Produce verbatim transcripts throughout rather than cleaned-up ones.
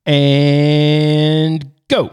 And go.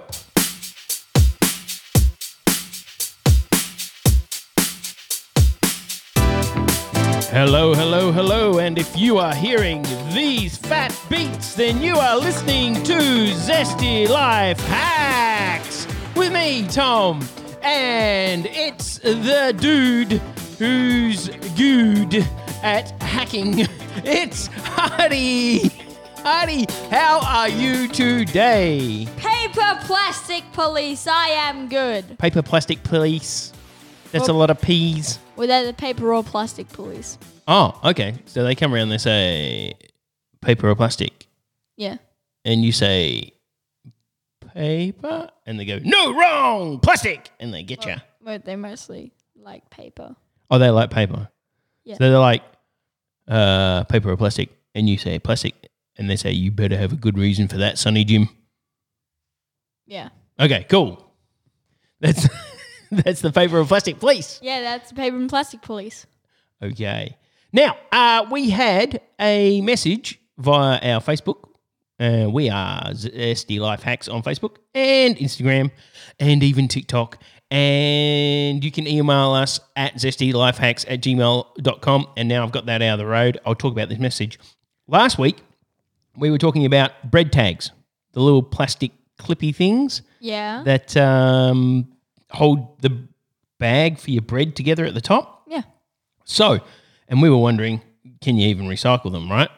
Hello, hello, hello. And if you are hearing these fat beats, then you are listening to Zesty Life Hacks with me, Tom. And it's the dude who's good at hacking. It's Hardy. Hardy, how are you today? Paper plastic police, I am good. Paper plastic police. That's Well- a lot of P's. Without the paper or plastic police. Oh, okay. So they come around and they say paper or plastic. Yeah. And you say paper. And they go, no, wrong, plastic. And they get you. But they mostly like paper. Oh, they like paper. Yeah. So they're like uh, paper or plastic. And you say plastic. And they say, you better have a good reason for that, Sonny Jim. Yeah. Okay, cool. That's that's the paper or plastic police. Yeah, that's the paper and plastic police. Okay. Now, uh, we had a message via our Facebook. Uh, we are Zesty Life Hacks on Facebook and Instagram and even TikTok. And you can email us at zestylifehacks at gmail dot com. And now I've got that out of the road, I'll talk about this message. Last week, we were talking about bread tags, the little plastic clippy things Yeah. that um, hold the bag for your bread together at the top. Yeah. So, and we were wondering, can you even recycle them, right?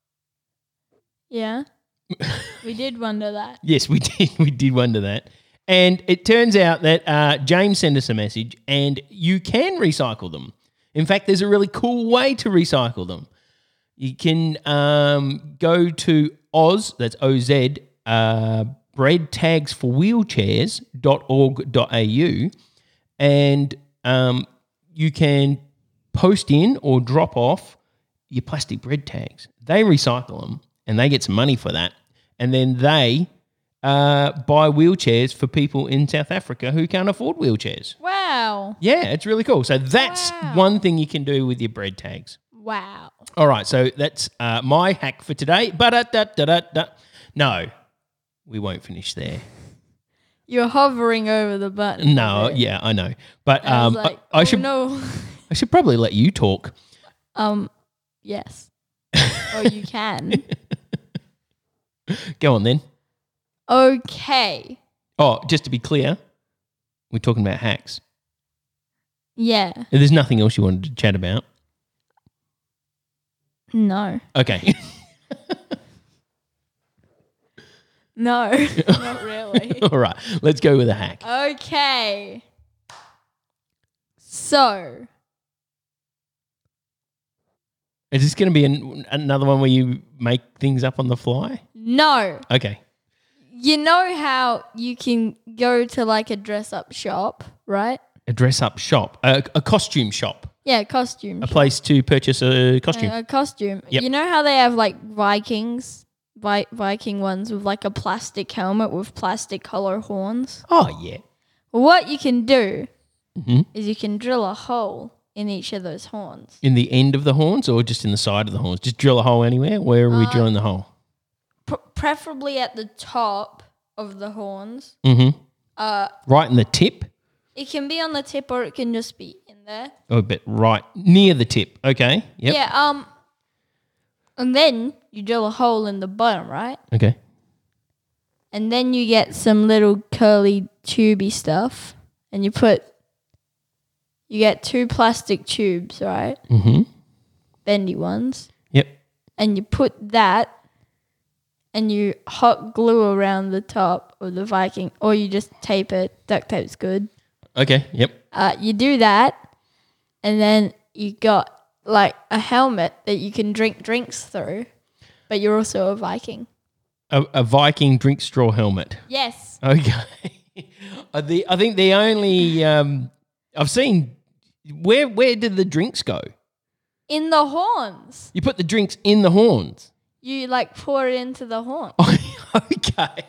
Yeah. We did wonder that. Yes, we did. We did wonder that. And it turns out that uh, James sent us a message and you can recycle them. In fact, there's a really cool way to recycle them. You can um, go to Oz, that's O Z, uh, bread tags for wheelchairs dot org dot a u, and um, you can post in or drop off your plastic bread tags. They recycle them and they get some money for that. And then they uh, buy wheelchairs for people in South Africa who can't afford wheelchairs. Wow. Yeah, it's really cool. So that's Wow. one thing you can do with your bread tags. Wow. All right, so that's uh, my hack for today. But uh, da, da, da, da. No, we won't finish there. You're hovering over the button. No, Okay. yeah, I know. But I um, was like, I, I oh, should no. I should probably let you talk. Um, yes. Oh, you can. Go on then. Okay. Oh, just to be clear, we're talking about hacks. Yeah. There's nothing else you wanted to chat about. No. Okay. No. Not really. All right, let's go with a hack. Okay. So, Is this going to be an, another one where you make things up on the fly? no. Okay. You know how you can go to like a dress up shop, right? A dress-up shop, a, a costume shop, Yeah, costume. a shop. place to purchase a costume. A, a costume. Yep. You know how they have like Vikings, Vi- Viking ones with like a plastic helmet with plastic hollow horns? Oh, yeah. Well, what you can do Mhm. is you can drill a hole in each of those horns. In the end of the horns or just in the side of the horns? Just drill a hole anywhere? Where are we Uh, drilling the hole? P- preferably at the top of the horns. Mm-hmm. Uh, Right in the tip? it can be on the tip or it can just be in there. Oh, but right near the tip. Okay. Yep. Yeah. Um. And then you drill a hole in the bottom, right? Okay. And then you get some little curly tubey stuff, and you put. You get two plastic tubes, right? Mm-hmm. Bendy ones, Yep. and you put that, and you hot glue around the top of the Viking, or you just tape it. Duct tape's good. Okay. Yep. Uh, you do that, and then you got like a helmet that you can drink drinks through, but you're also a Viking. A, a Viking drink straw helmet. Yes. Okay. Uh, the I think the only um, I've seen where where did the drinks go? In the horns. You put the drinks in the horns. You like pour it into the horn. Okay.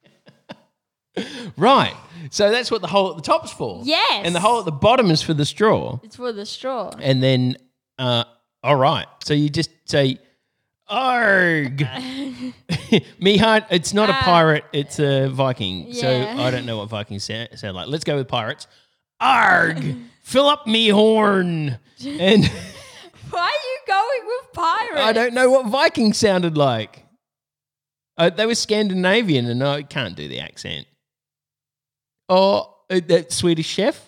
Right. So that's what the hole at the top's for. Yes. And the hole at the bottom is for the straw. It's for the straw. And then, uh, all right. So you just say, Arg. Me heart, it's not a Ah. pirate, it's a Viking. So Yeah. I don't know what Vikings sound, sound like. Let's go with pirates. Arg. Fill up me horn. And Why are you going with pirates? I don't know what Viking sounded like. Uh, they were Scandinavian and I can't do the accent. Or uh, that Swedish chef.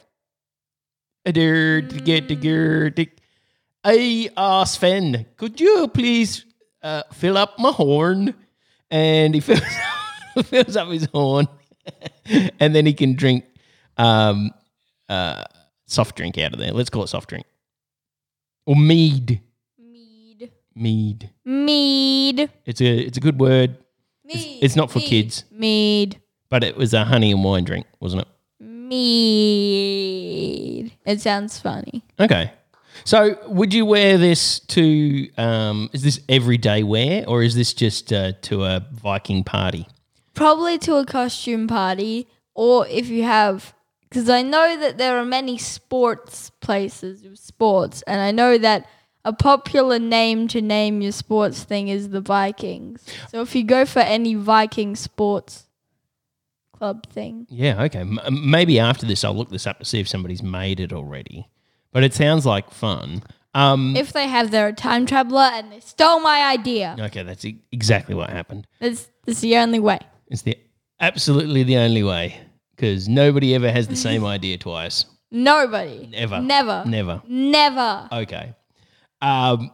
Mm. Hey, uh, Sven, could you please uh, fill up my horn? And he fills, fills up his horn, and then he can drink um, uh, soft drink out of there. Let's call it soft drink. Or mead. Mead. Mead. Mead. It's a it's a good word. Mead. It's not for Mead. kids, Mead. but it was a honey and wine drink, wasn't it? Mead. It sounds funny. Okay. So would you wear this to, um, is this everyday wear or is this just uh, to a Viking party? Probably to a costume party, or if you have, because I know that there are many sports places with sports, and I know that a popular name to name your sports thing is the Vikings. So if you go for any Viking sports club thing. Yeah, okay. M- maybe after this I'll look this up to see if somebody's made it already. But it sounds like fun. Um, If they have their time traveler and they stole my idea. okay, that's e- exactly what happened. That's, that's the only way. It's the absolutely the only way because nobody ever has the same idea twice. Nobody. Ever. Never. Never. Never. Okay. Um,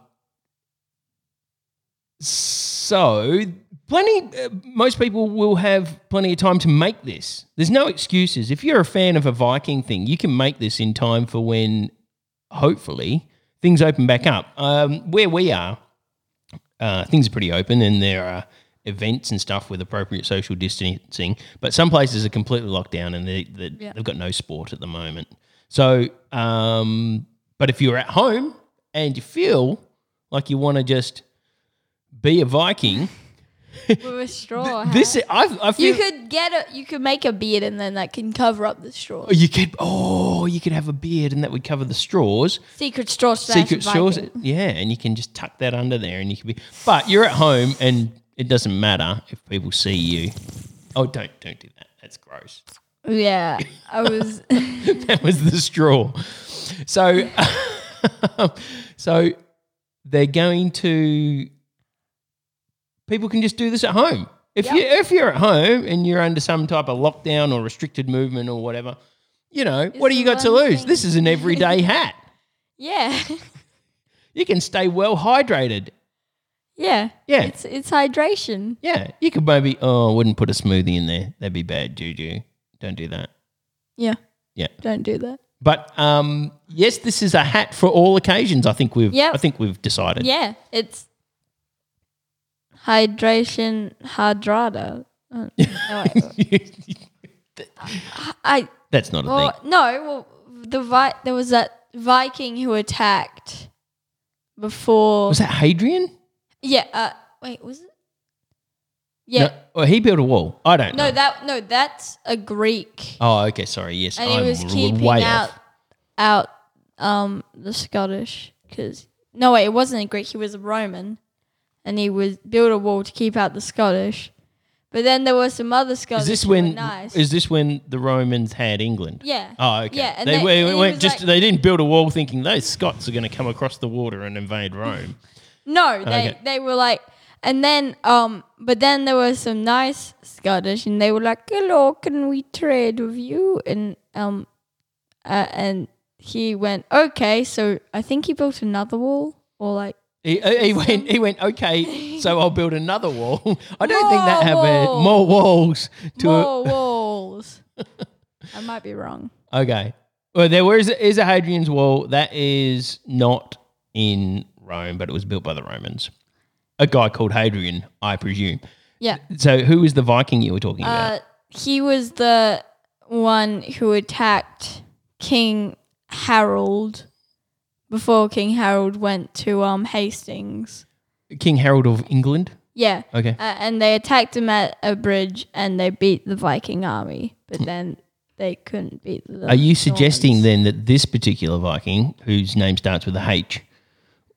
so plenty, uh, most people will have plenty of time to make this. There's no excuses. If you're a fan of a Viking thing, you can make this in time for when, hopefully, things open back up. Um, where we are, uh, things are pretty open and there are events and stuff with appropriate social distancing, but some places are completely locked down and they, they, Yeah. they've got no sport at the moment. So, um, but if you're at home and you feel like you want to just be a Viking, With a straw. this hat. I, I feel You could get a, you could make a beard and then that can cover up the straw. you could oh you could have a beard and that would cover the straws. Secret straw slash Secret straws, Viking. yeah, and you can just tuck that under there and you can be. But you're at home and it doesn't matter if people see you. Oh, don't don't do that. That's gross. Yeah, I was. That was the straw. So, so they're going to. People can just do this at home. If Yep. you if you're at home and you're under some type of lockdown or restricted movement or whatever, you know what do the you got to one lose? thing. This is an everyday hat. Yeah, You can stay well hydrated. yeah, Yeah. It's it's hydration. Yeah, you could maybe. Oh, I wouldn't put a smoothie in there. That'd be bad juju. Don't do that. Yeah, Yeah. don't do that. But um, yes, this is a hat for all occasions. I think we've. Yep. I think we've decided. Yeah, it's hydration hydrata. Uh, no, wait, I That's not a well thing. no well the Vi- there was that Viking who attacked before. Was that Hadrian? Yeah. Uh, wait, was it? Yeah. No, well, he built a wall. I don't No, know. that no, that's a Greek, Oh, okay. Sorry. Yes, and I'm he was r- keeping way out off. out um the Scottish because no wait, it wasn't a Greek. He was a Roman, and he was built a wall to keep out the Scottish. But then there were some other Scottish. Is this who were when? nice. Is this when the Romans had England? yeah. Oh, okay. Yeah, and they, they- we- and we he weren't was just. like- they didn't build a wall thinking those Scots are going to come across the water and invade Rome. No, they Okay. they were like, and then um, but then there were some nice Scottish, and they were like, "Hello, can we trade with you?" And um, uh, and he went, "Okay." So I think he built another wall, or like He, uh, he went. He went. Okay, so I'll build another wall. I don't think that More happened. wall. More walls to. more walls. I might be wrong. Okay. Well, there was is a Hadrian's Wall that is not in Rome, but it was built by the Romans. A guy called Hadrian, I presume. Yeah. So, who is the Viking you were talking about? Uh, he was the one who attacked King Harold before King Harold went to um Hastings. King Harold of England. Yeah. Okay. Uh, and they attacked him at a bridge and they beat the Viking army, but then they couldn't beat the Are you suggesting Normans. then that this particular Viking, whose name starts with a H,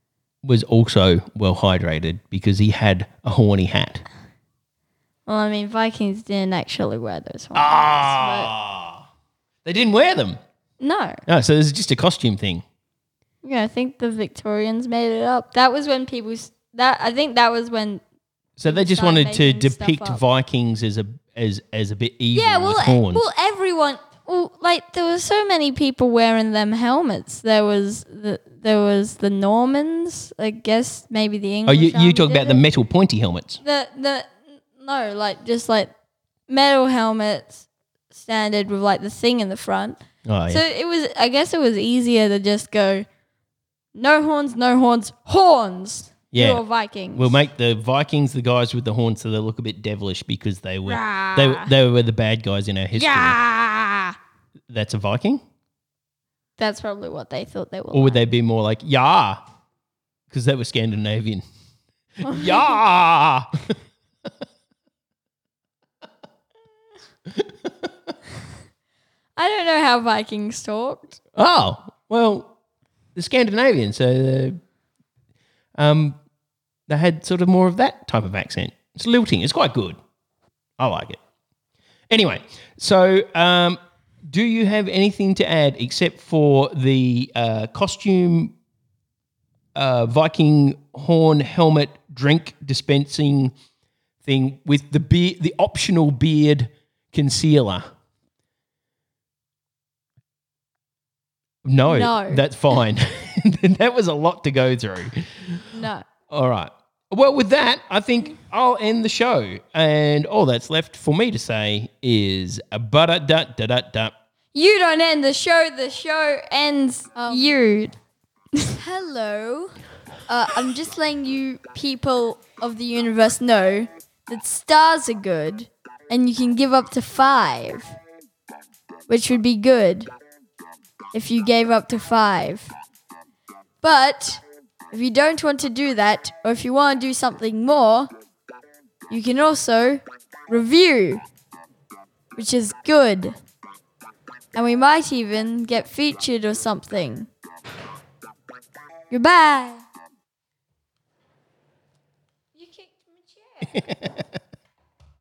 was also well hydrated because he had a horny hat. Well, I mean, Vikings didn't actually wear those ones. Ah, they didn't wear them. No. No, so this is just a costume thing. Yeah, I think the Victorians made it up. That was when people s- that I think that was when. So they just Start wanted to making stuff depict up. Vikings as a as as a bit evil Yeah, well, with e- horns. well, everyone. Well, like there were so many people wearing them helmets. There was the there was the Normans. I guess maybe the oh, English. you you army talk did about the it. metal pointy helmets. The the no, like just like metal helmets, standard with like the thing in the front. Oh yeah. So it was. I guess it was easier to just go, no horns, no horns, horns. Yeah. You're Vikings. We'll make the Vikings the guys with the horns so they look a bit devilish because they were Rah. they were- they were the bad guys in our history. Yeah. That's a Viking, That's probably what they thought they were. or would like. they be more like yeah, because they were Scandinavian? Yeah. I don't know how Vikings talked. Oh well, the Scandinavian, so the, um, they had sort of more of that type of accent. It's lilting. It's quite good. I like it. Anyway, so um, do you have anything to add except for the uh, costume uh, Viking horn helmet drink dispensing thing with the beard, the optional beard concealer? No, No. that's fine. That was a lot to go through. No. All right. Well, with that, I think I'll end the show. And all that's left for me to say is a da da da da da. You don't end the show. The show ends Um, you. Hello. Uh, I'm just letting you people of the universe know that stars are good and you can give up to five, which would be good if you gave up to five. But if you don't want to do that, or if you want to do something more, you can also review, which is good. And we might even get featured or something. Goodbye. You kicked my chair.